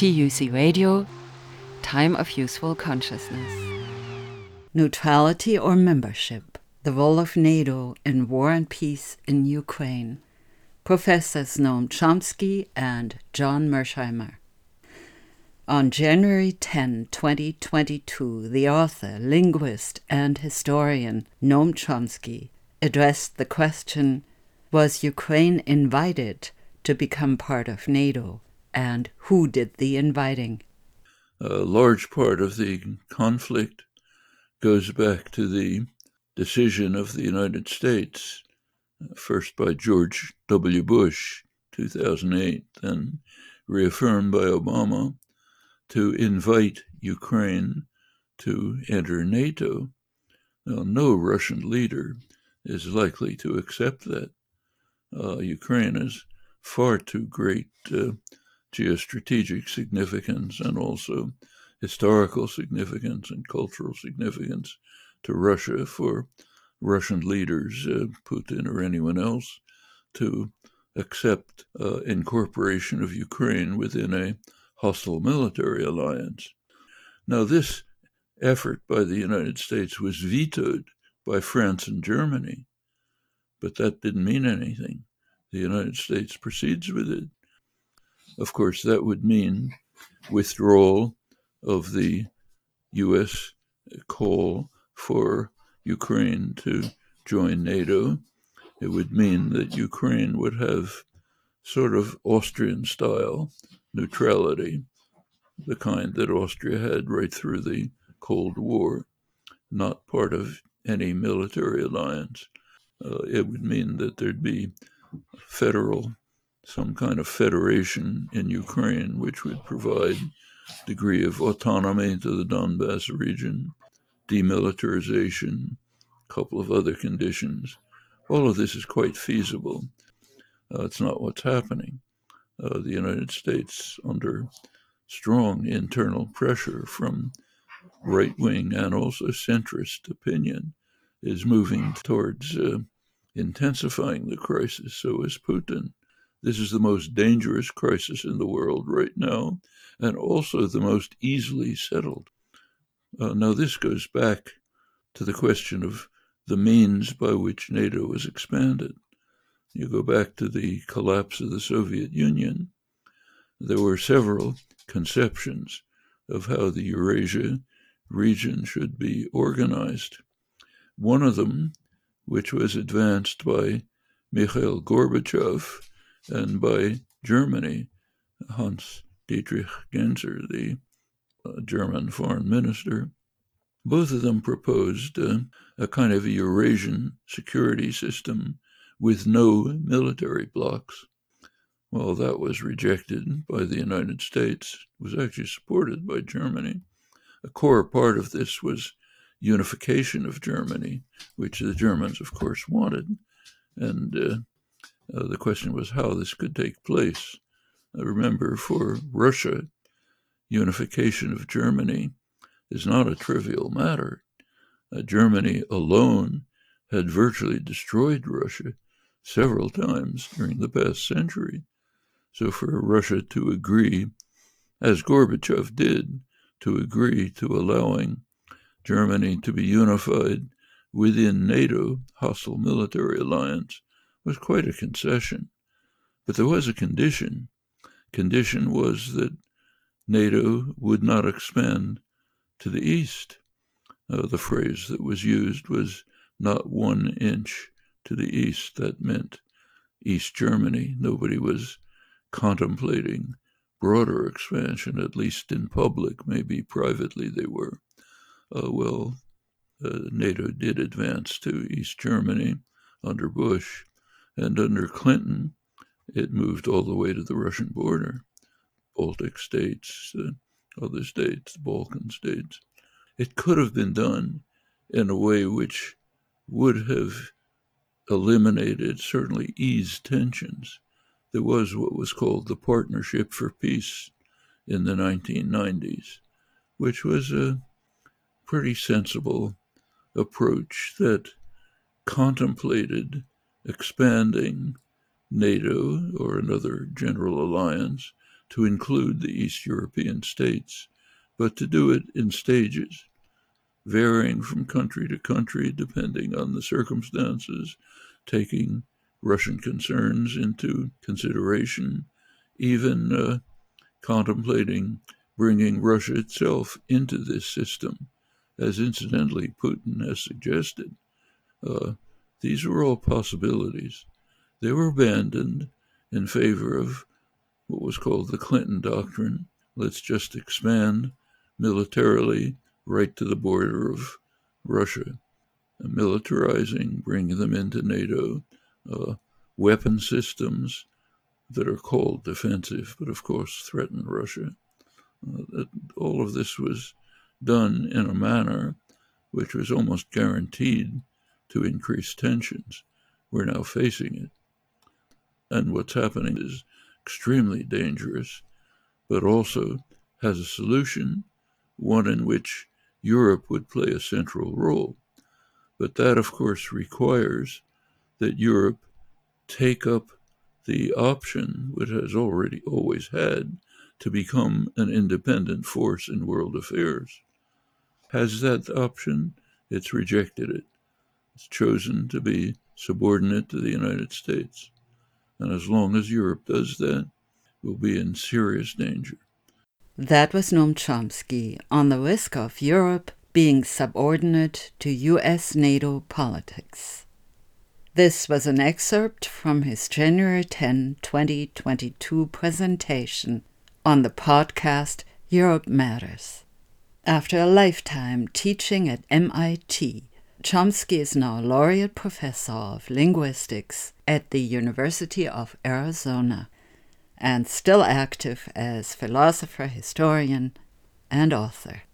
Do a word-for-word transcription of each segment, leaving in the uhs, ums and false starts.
T U C Radio, Time of Useful Consciousness. Neutrality or membership, the role of NATO in war and peace in Ukraine. Professors Noam Chomsky and John Mearsheimer. On January tenth, twenty twenty-two, the author, linguist, and historian Noam Chomsky addressed the question, was Ukraine invited to become part of NATO, and who did the inviting? A large part of the conflict goes back to the decision of the United States, first by George W. Bush, two thousand eight, then reaffirmed by Obama, to invite Ukraine to enter NATO. Now, no Russian leader is likely to accept that. Uh, Ukraine is far too great uh, geostrategic significance and also historical significance and cultural significance to Russia for Russian leaders, uh, Putin or anyone else, to accept uh, incorporation of Ukraine within a hostile military alliance. Now, this effort by the United States was vetoed by France and Germany, but that didn't mean anything. The United States proceeds with it. Of course, that would mean withdrawal of the U S call for Ukraine to join NATO. It would mean that Ukraine would have sort of Austrian-style neutrality, the kind that Austria had right through the Cold War, not part of any military alliance. Uh, it would mean that there'd be federal, some kind of federation in Ukraine, which would provide a degree of autonomy to the Donbass region, demilitarization, a couple of other conditions. All of this is quite feasible. Uh, it's not what's happening. Uh, the United States, under strong internal pressure from right-wing and also centrist opinion, is moving towards uh, intensifying the crisis. So is Putin. This is the most dangerous crisis in the world right now, and also the most easily settled. Uh, now, this goes back to the question of the means by which NATO was expanded. You go back to the collapse of the Soviet Union. There were several conceptions of how the Eurasia region should be organized. One of them, which was advanced by Mikhail Gorbachev and by Germany, Hans Dietrich Genscher, the uh, German foreign minister, both of them proposed uh, a kind of a Eurasian security system with no military blocs. Well, that was rejected by the United States. It was actually supported by Germany. A core part of this was unification of Germany, which the Germans, of course, wanted. And uh, uh, the question was how this could take place. Uh, remember, for Russia, unification of Germany is not a trivial matter. Uh, Germany alone had virtually destroyed Russia several times during the past century. So for Russia to agree, as Gorbachev did, to agree to allowing Germany to be unified within NATO, hostile military alliance, was quite a concession. But there was a condition. Condition was that NATO would not expand to the east. Uh, the phrase that was used was not one inch to the east. That meant East Germany. Nobody was contemplating broader expansion, at least in public. Maybe privately they were. Uh, well, uh, NATO did advance to East Germany under Bush, and under Clinton, it moved all the way to the Russian border. Baltic states, uh, other states, Balkan states. It could have been done in a way which would have eliminated, certainly eased tensions. There was what was called the Partnership for Peace in the nineteen nineties, which was a pretty sensible approach that contemplated expanding NATO or another general alliance to include the East European states, but to do it in stages, varying from country to country depending on the circumstances, taking Russian concerns into consideration, even uh, contemplating bringing Russia itself into this system, as incidentally Putin has suggested. Uh, these were all possibilities. They were abandoned in favor of what was called the Clinton Doctrine. Let's just expand militarily right to the border of Russia, militarizing, bringing them into NATO, uh, weapon systems that are called defensive, but of course threaten Russia. Uh, that all of this was done in a manner which was almost guaranteed to increase tensions. We're now facing it. And what's happening is extremely dangerous, but also has a solution, one in which Europe would play a central role. But that, of course, requires that Europe take up the option, which it has already always had, to become an independent force in world affairs. Has that option? It's rejected it. It's chosen to be subordinate to the United States. And as long as Europe does that, we'll be in serious danger. That was Noam Chomsky on the risk of Europe being subordinate to U S NATO politics. This was an excerpt from his January tenth, twenty twenty-two presentation on the podcast Europe Matters. After a lifetime teaching at M I T, Chomsky is now a laureate professor of linguistics at the University of Arizona and still active as philosopher, historian, and author.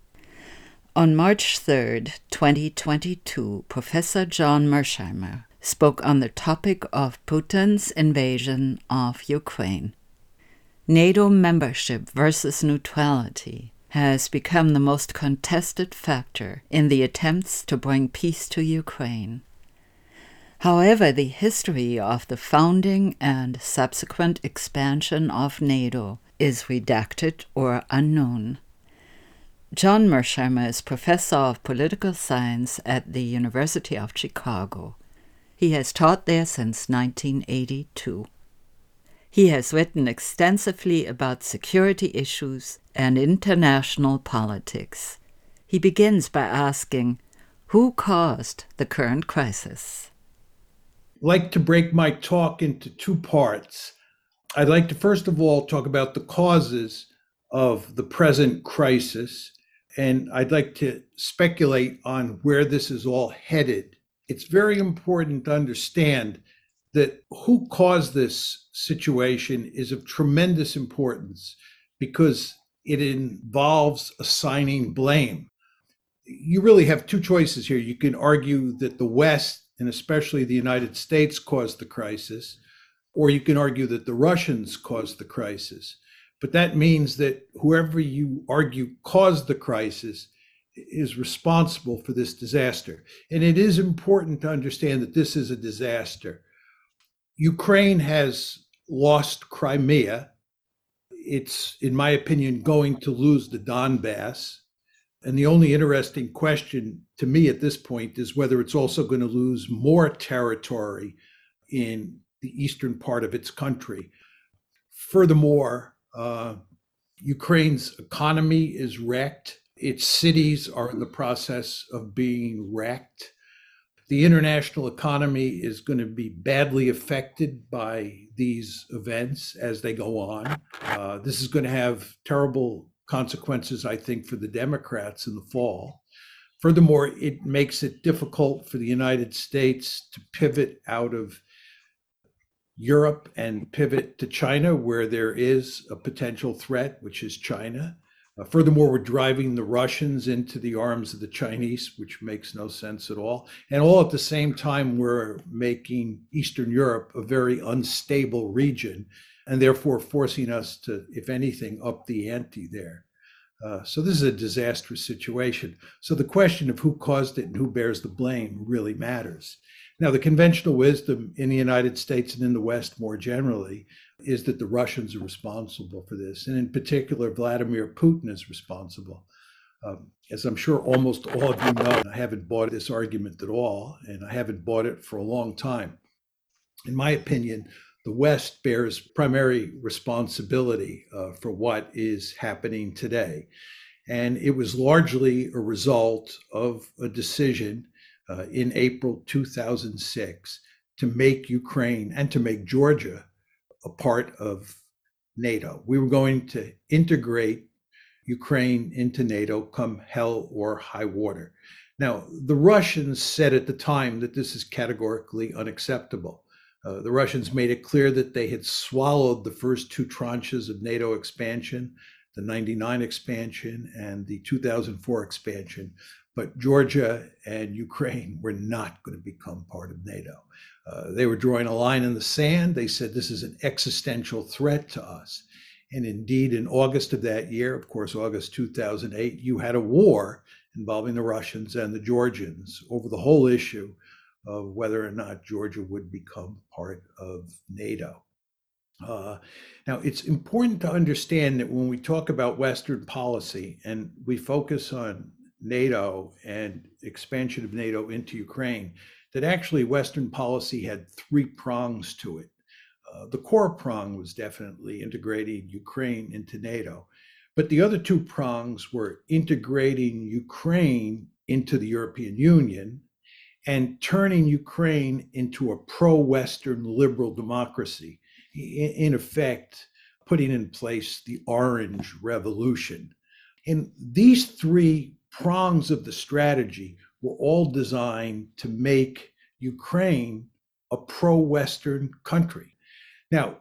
On March third, twenty twenty-two, Professor John Mearsheimer spoke on the topic of Putin's invasion of Ukraine. NATO membership versus neutrality has become the most contested factor in the attempts to bring peace to Ukraine. However, the history of the founding and subsequent expansion of NATO is redacted or unknown. John Mearsheimer is professor of political science at the University of Chicago. He has taught there since nineteen eighty-two. He has written extensively about security issues and international politics. He begins by asking, who caused the current crisis? I'd like to break my talk into two parts. I'd like to first of all talk about the causes of the present crisis, and I'd like to speculate on where this is all headed. It's very important to understand that who caused this situation is of tremendous importance because it involves assigning blame. You really have two choices here. You can argue that the West, and especially the United States, caused the crisis, or you can argue that the Russians caused the crisis. But that means that whoever you argue caused the crisis is responsible for this disaster. And it is important to understand that this is a disaster. Ukraine has lost Crimea. It's, in my opinion, going to lose the Donbass. And the only interesting question to me at this point is whether it's also going to lose more territory in the eastern part of its country. Furthermore, uh, Ukraine's economy is wrecked. Its cities are in the process of being wrecked. The international economy is going to be badly affected by these events as they go on. Uh, this is going to have terrible consequences, I think, for the Democrats in the fall. Furthermore, it makes it difficult for the United States to pivot out of Europe and pivot to China, where there is a potential threat, which is China. Uh, furthermore, we're driving the Russians into the arms of the Chinese, which makes no sense at all. And all at the same time, we're making Eastern Europe a very unstable region, and therefore forcing us to, if anything, up the ante there. Uh, so this is a disastrous situation. So the question of who caused it and who bears the blame really matters. Now, the conventional wisdom in the United States and in the West more generally is that the Russians are responsible for this. And in particular, Vladimir Putin is responsible. Um, as I'm sure almost all of you know, I haven't bought this argument at all, and I haven't bought it for a long time. In my opinion, the West bears primary responsibility uh, for what is happening today. And it was largely a result of a decision uh, in April two thousand six to make Ukraine and to make Georgia a part of NATO. We were going to integrate Ukraine into NATO come hell or high water. Now, the Russians said at the time that this is categorically unacceptable. Uh, the Russians made it clear that they had swallowed the first two tranches of NATO expansion, the ninety-nine expansion and the two thousand four expansion, but Georgia and Ukraine were not going to become part of NATO. Uh, they were drawing a line in the sand. They said this is an existential threat to us. And indeed, in August of that year, of course, August two thousand eight, you had a war involving the Russians and the Georgians over the whole issue of whether or not Georgia would become part of NATO. Uh, now, it's important to understand that when we talk about Western policy and we focus on NATO and expansion of NATO into Ukraine, that actually Western policy had three prongs to it. Uh, the core prong was definitely integrating Ukraine into NATO, but the other two prongs were integrating Ukraine into the European Union and turning Ukraine into a pro-Western liberal democracy, in, in effect, putting in place the Orange Revolution. And these three prongs of the strategy were all designed to make Ukraine a pro-Western country. Now,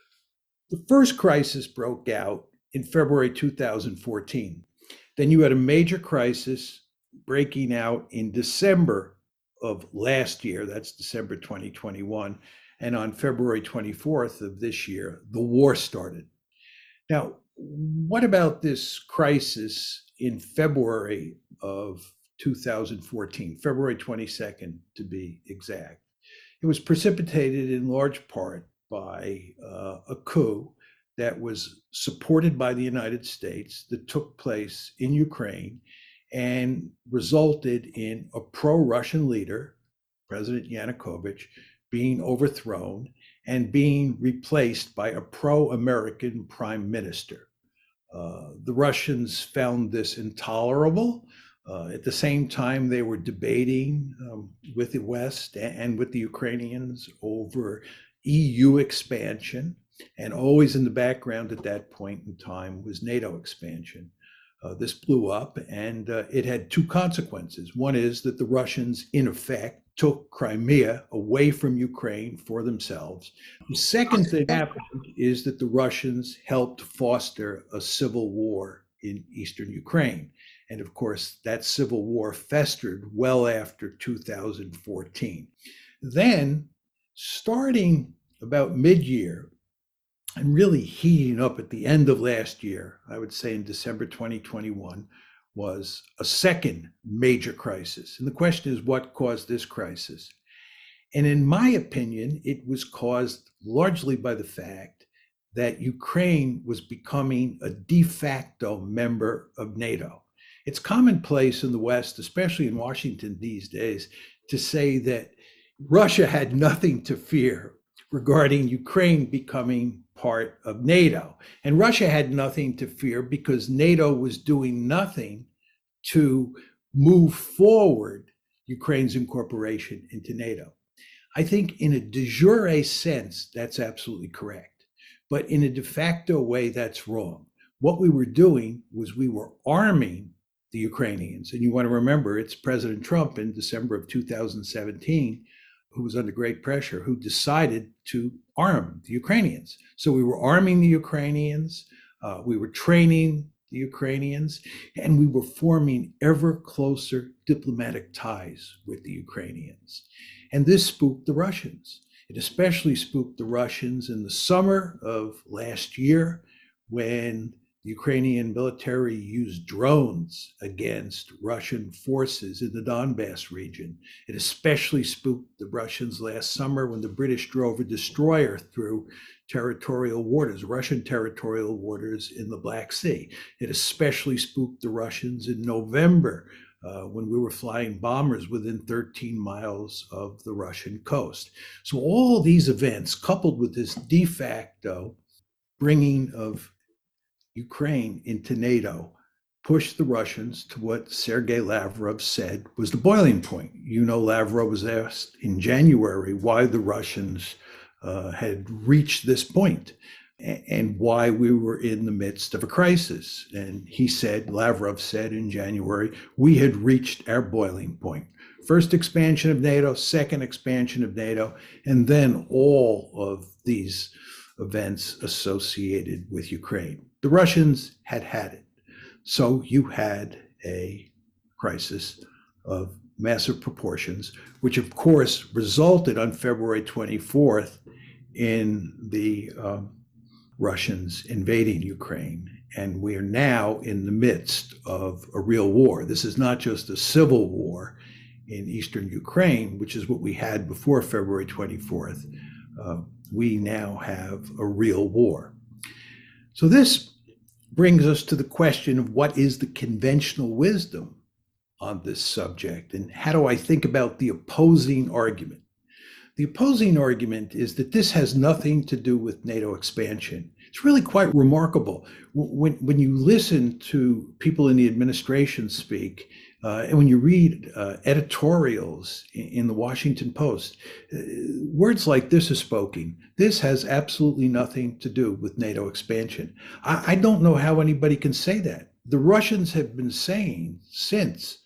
the first crisis broke out in February two thousand fourteen. Then you had a major crisis breaking out in December of last year, that's December twenty twenty-one, and on February twenty-fourth of this year, the war started. Now, what about this crisis in February of two thousand fourteen, February twenty-second to be exact? It was precipitated in large part by uh, a coup that was supported by the United States that took place in Ukraine and resulted in a pro-Russian leader, President Yanukovych, being overthrown and being replaced by a pro-American prime minister. Uh, the Russians found this intolerable. Uh, at the same time, they were debating um, with the West and with the Ukrainians over E U expansion, and always in the background at that point in time was NATO expansion. Uh, this blew up, and uh, it had two consequences. One is that the Russians, in effect, took Crimea away from Ukraine for themselves. The second thing that happened is that the Russians helped foster a civil war in eastern Ukraine. And of course, that civil war festered well after two thousand fourteen. Then, starting about mid-year, and really heating up at the end of last year, I would say in December twenty twenty-one, was a second major crisis. And the question is, what caused this crisis? And in my opinion, it was caused largely by the fact that Ukraine was becoming a de facto member of NATO. It's commonplace in the West, especially in Washington these days, to say that Russia had nothing to fear regarding Ukraine becoming part of NATO. And Russia had nothing to fear because NATO was doing nothing to move forward Ukraine's incorporation into NATO. I think in a de jure sense, that's absolutely correct. But in a de facto way, that's wrong. What we were doing was we were arming the Ukrainians. And you want to remember, it's President Trump in December of two thousand seventeen, who was under great pressure, who decided to arm the Ukrainians. So we were arming the Ukrainians, uh, we were training the Ukrainians, and we were forming ever closer diplomatic ties with the Ukrainians. And this spooked the Russians. It especially spooked the Russians in the summer of last year when The Ukrainian military used drones against Russian forces in the Donbass region. It especially spooked the Russians last summer when the British drove a destroyer through territorial waters, Russian territorial waters in the Black Sea. It especially spooked the Russians in November uh, when we were flying bombers within thirteen miles of the Russian coast. So all these events, coupled with this de facto bringing of Ukraine into NATO, pushed the Russians to what Sergei Lavrov said was the boiling point. You know, Lavrov was asked in January why the Russians uh, had reached this point and why we were in the midst of a crisis. And he said, Lavrov said in January, we had reached our boiling point. First expansion of NATO, second expansion of NATO, and then all of these events associated with Ukraine. The Russians had had it. So you had a crisis of massive proportions, which of course resulted on February twenty-fourth in the um, Russians invading Ukraine. And we are now in the midst of a real war. This is not just a civil war in eastern Ukraine, which is what we had before February twenty-fourth. Uh, we now have a real war. So this brings us to the question of what is the conventional wisdom on this subject, and how do I think about the opposing argument? The opposing argument is that this has nothing to do with NATO expansion. It's really quite remarkable. When, when you listen to people in the administration speak, uh, and when you read uh, editorials in, in the Washington Post, uh, words like this are spoken. This has absolutely nothing to do with NATO expansion. I, I don't know how anybody can say that. The Russians have been saying since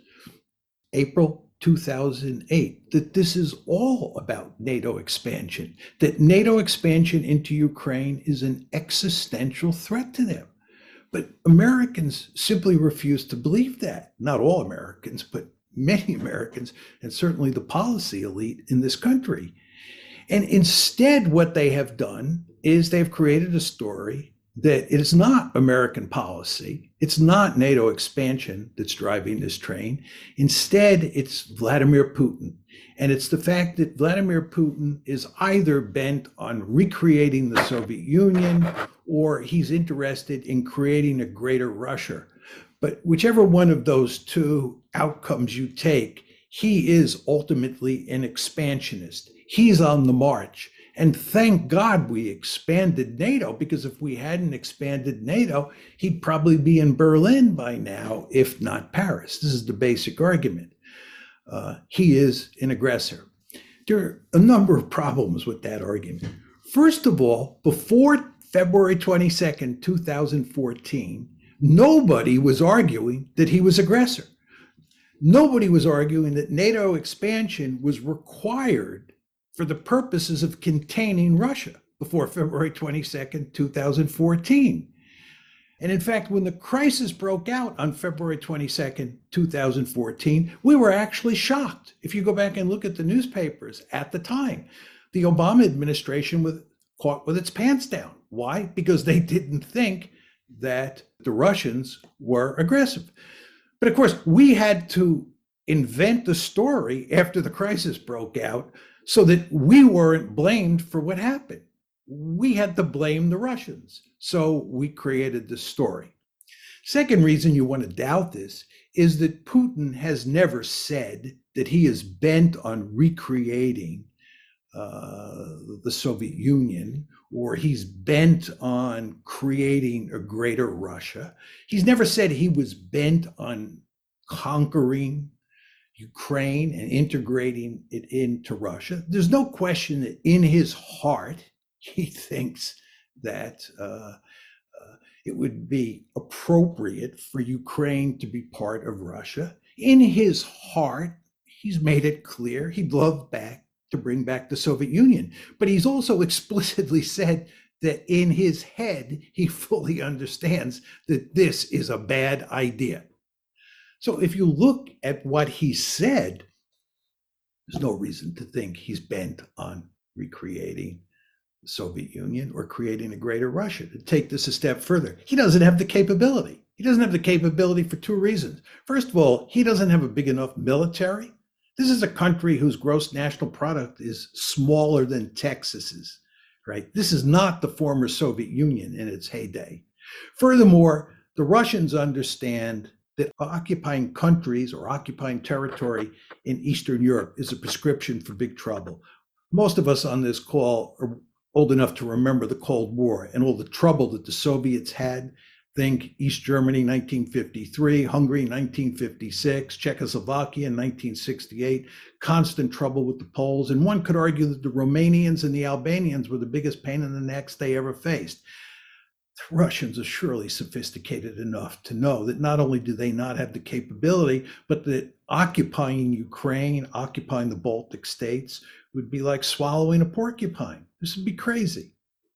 April two thousand eight that this is all about NATO expansion, that NATO expansion into Ukraine is an existential threat to them. But Americans simply refuse to believe that. Not all Americans, but many Americans, and certainly the policy elite in this country. And instead, what they have done is they've created a story that it is not American policy. It's not NATO expansion that's driving this train. Instead, it's Vladimir Putin. And it's the fact that Vladimir Putin is either bent on recreating the Soviet Union or he's interested in creating a greater Russia. But whichever one of those two outcomes you take, he is ultimately an expansionist. He's on the march. And thank God we expanded NATO, because if we hadn't expanded NATO, he'd probably be in Berlin by now, if not Paris. This is the basic argument. Uh, he is an aggressor. There are a number of problems with that argument. First of all, before February twenty-second, two thousand fourteen, nobody was arguing that he was aggressor. Nobody was arguing that NATO expansion was required for the purposes of containing Russia before February twenty-second, two thousand fourteen. And in fact, when the crisis broke out on February twenty-second, two thousand fourteen, we were actually shocked. If you go back and look at the newspapers at the time, the Obama administration was caught with its pants down. Why? Because they didn't think that the Russians were aggressive. But of course, we had to invent the story after the crisis broke out so that we weren't blamed for what happened. We had to blame the Russians. So we created this story. Second reason you want to doubt this is that Putin has never said that he is bent on recreating uh, the Soviet Union, or he's bent on creating a greater Russia. He's never said he was bent on conquering Ukraine and integrating it into Russia. There's no question that in his heart, he thinks that uh, uh, it would be appropriate for Ukraine to be part of Russia. In his heart, he's made it clear he'd love back to bring back the Soviet Union. But he's also explicitly said that in his head, he fully understands that this is a bad idea. So if you look at what he said, there's no reason to think he's bent on recreating the Soviet Union or creating a greater Russia. To take this a step further, he doesn't have the capability. He doesn't have the capability for two reasons. First of all, he doesn't have a big enough military. This is a country whose gross national product is smaller than Texas's, right? This is not the former Soviet Union in its heyday. Furthermore, the Russians understand that occupying countries or occupying territory in Eastern Europe is a prescription for big trouble. Most of us on this call are old enough to remember the Cold War and all the trouble that the Soviets had. Think East Germany, nineteen fifty-three, Hungary, nineteen fifty-six, Czechoslovakia in nineteen sixty-eight, constant trouble with the Poles. And one could argue that the Romanians and the Albanians were the biggest pain in the necks they ever faced. The Russians are surely sophisticated enough to know that not only do they not have the capability, but that occupying Ukraine, occupying the Baltic states would be like swallowing a porcupine. This would be crazy.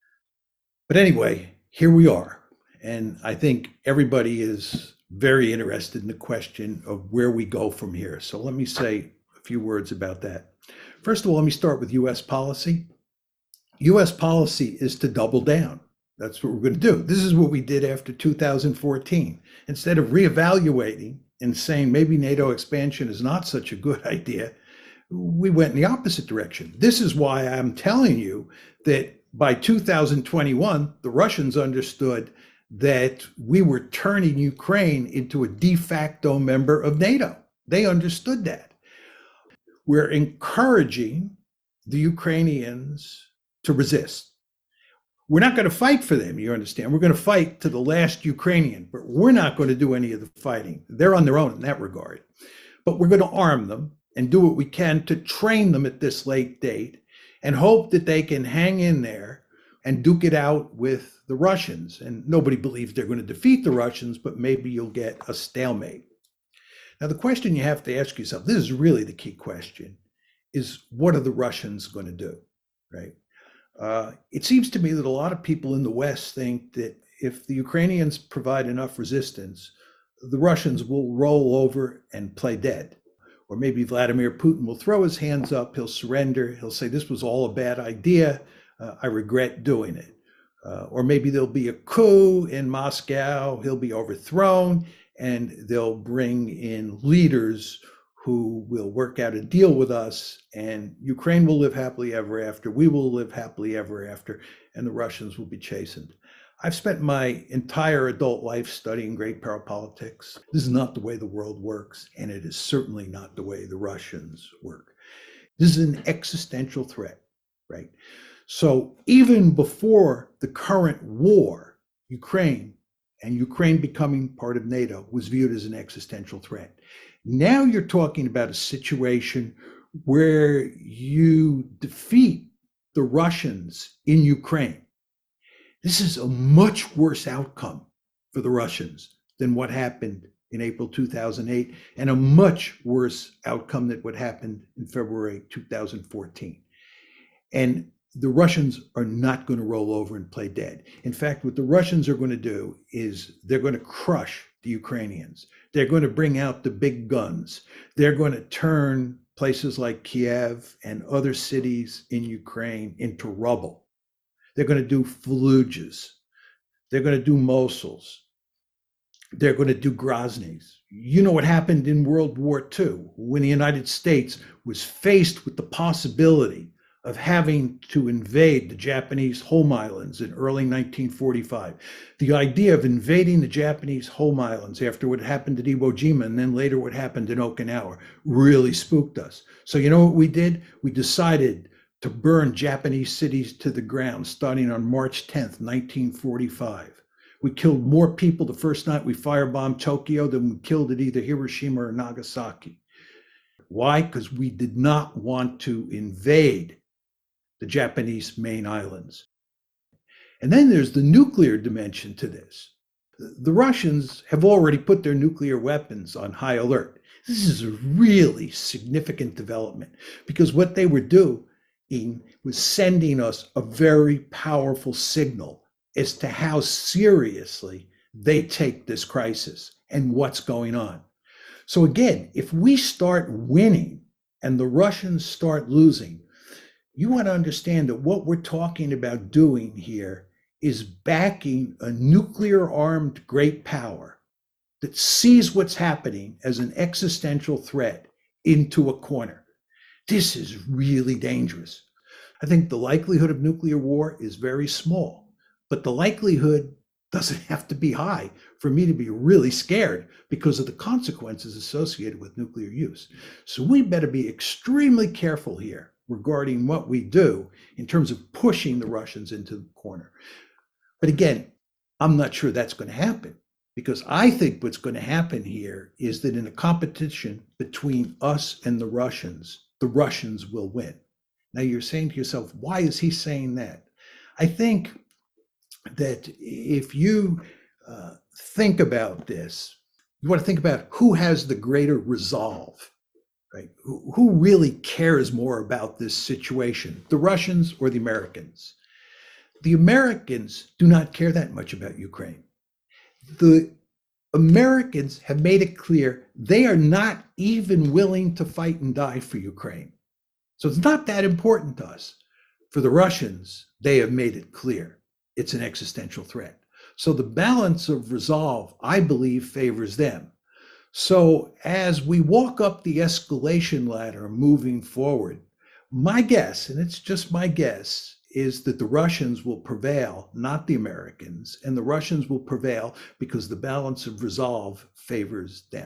But anyway, here we are. And I think everybody is very interested in the question of where we go from here. So let me say a few words about that. First of all, let me start with U S policy. U S policy is to double down. That's what we're going to do. This is what we did after two thousand fourteen. Instead of reevaluating and saying maybe NATO expansion is not such a good idea, we went in the opposite direction. This is why I'm telling you that by two thousand twenty-one, the Russians understood that we were turning Ukraine into a de facto member of NATO. They understood that. We're encouraging the Ukrainians to resist. We're not going to fight for them, you understand. We're going to fight to the last Ukrainian, but we're not going to do any of the fighting. They're on their own in that regard. But we're going to arm them and do what we can to train them at this late date and hope that they can hang in there and duke it out with the Russians. And nobody believes they're going to defeat the Russians, but maybe you'll get a stalemate. Now, the question you have to ask yourself, this is really the key question, is what are the Russians going to do, right? Uh, it seems to me that a lot of people in the West think that if the Ukrainians provide enough resistance, the Russians will roll over and play dead. Or maybe Vladimir Putin will throw his hands up, he'll surrender, he'll say this was all a bad idea, uh, I regret doing it. Uh, or maybe there'll be a coup in Moscow, he'll be overthrown, and they'll bring in leaders who will work out a deal with us, and Ukraine will live happily ever after, we will live happily ever after, and the Russians will be chastened. I've spent my entire adult life studying great power politics. This is not the way the world works, and it is certainly not the way the Russians work. This is an existential threat, right? So even before the current war, Ukraine and Ukraine becoming part of NATO was viewed as an existential threat. Now you're talking about a situation where you defeat the Russians in Ukraine. This is a much worse outcome for the Russians than what happened in April two thousand eight, and a much worse outcome than what happened in February two thousand fourteen. And the Russians are not going to roll over and play dead. In fact, what the Russians are going to do is they're going to crush the Ukrainians. They're going to bring out the big guns. They're going to turn places like Kiev and other cities in Ukraine into rubble. They're going to do Fallujahs. They're going to do Mosuls. They're going to do Grozny's. You know what happened in World War Two when the United States was faced with the possibility of having to invade the Japanese home islands in early nineteen forty-five. The idea of invading the Japanese home islands after what happened at Iwo Jima and then later what happened in Okinawa really spooked us. So you know what we did? We decided to burn Japanese cities to the ground starting on March tenth, nineteen forty-five. We killed more people the first night we firebombed Tokyo than we killed at either Hiroshima or Nagasaki. Why? Because we did not want to invade the Japanese main islands. And then there's the nuclear dimension to this. The Russians have already put their nuclear weapons on high alert. This is a really significant development because what they were doing was sending us a very powerful signal as to how seriously they take this crisis and what's going on. So again, if we start winning and the Russians start losing, you want to understand that what we're talking about doing here is backing a nuclear-armed great power that sees what's happening as an existential threat into a corner. This is really dangerous. I think the likelihood of nuclear war is very small, but the likelihood doesn't have to be high for me to be really scared because of the consequences associated with nuclear use. So we better be extremely careful here regarding what we do in terms of pushing the Russians into the corner. But again, I'm not sure that's going to happen, because I think what's going to happen here is that in a competition between us and the Russians, the Russians will win. Now you're saying to yourself, why is he saying that? I think that if you uh, think about this, you want to think about who has the greater resolve, right? Who, who really cares more about this situation, the Russians or the Americans? The Americans do not care that much about Ukraine. The Americans have made it clear they are not even willing to fight and die for Ukraine. So it's not that important to us. For the Russians, they have made it clear it's an existential threat. So the balance of resolve, I believe, favors them. So as we walk up the escalation ladder moving forward, my guess, and it's just my guess, is that the Russians will prevail, not the Americans, and the Russians will prevail because the balance of resolve favors them.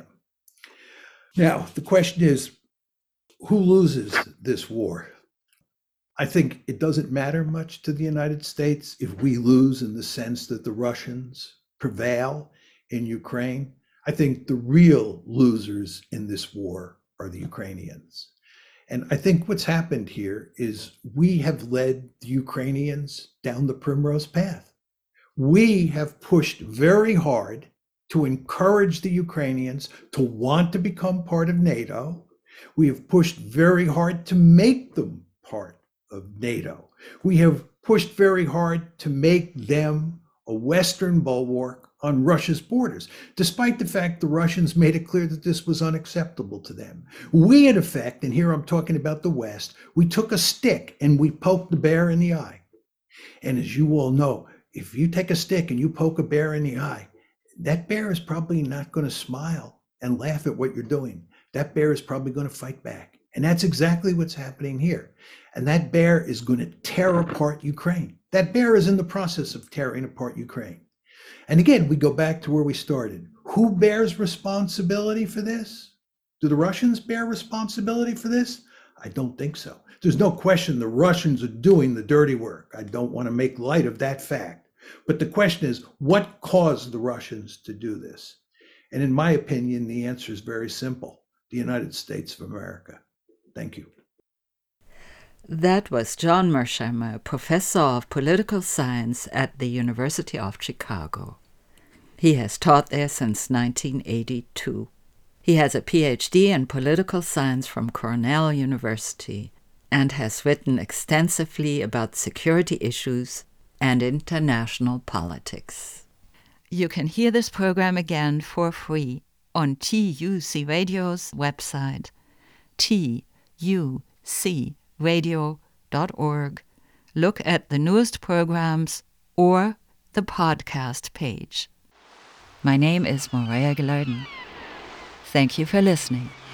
Now, the question is, who loses this war? I think it doesn't matter much to the United States if we lose in the sense that the Russians prevail in Ukraine. I think the real losers in this war are the Ukrainians. And I think what's happened here is we have led the Ukrainians down the primrose path. We have pushed very hard to encourage the Ukrainians to want to become part of NATO. We have pushed very hard to make them part of NATO. We have pushed very hard to make them a Western bulwark on Russia's borders, despite the fact the Russians made it clear that this was unacceptable to them. We, in effect, and here I'm talking about the West, we took a stick and we poked the bear in the eye. And as you all know, if you take a stick and you poke a bear in the eye, that bear is probably not going to smile and laugh at what you're doing. That bear is probably going to fight back. And that's exactly what's happening here. And that bear is going to tear apart Ukraine. That bear is in the process of tearing apart Ukraine. And again, we go back to where we started. Who bears responsibility for this? Do the Russians bear responsibility for this? I don't think so. There's no question the Russians are doing the dirty work. I don't want to make light of that fact. But the question is, what caused the Russians to do this? And in my opinion, the answer is very simple. The United States of America. Thank you. That was John Mearsheimer, professor of political science at the University of Chicago. He has taught there since nineteen eighty-two. He has a P H D in political science from Cornell University and has written extensively about security issues and international politics. You can hear this program again for free on T U C Radio's website, T U C radio dot org. Look at the newest programs or the podcast page. My name is Morea Gilardin. Thank you for listening.